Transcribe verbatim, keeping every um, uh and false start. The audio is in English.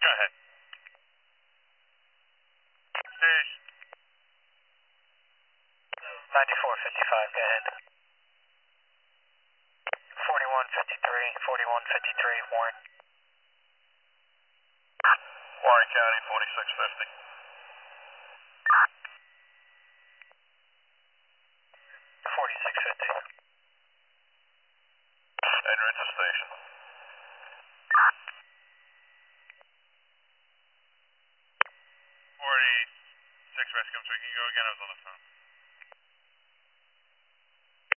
Go ahead. Station. ninety-four fifty-five, go ahead. forty-one fifty-three, forty-one fifty-three, Warren. Warren County, forty-six fifty. forty-six fifty. Enter into station. forty-six Rescue, I'm sorry, can you go again? I was on the phone.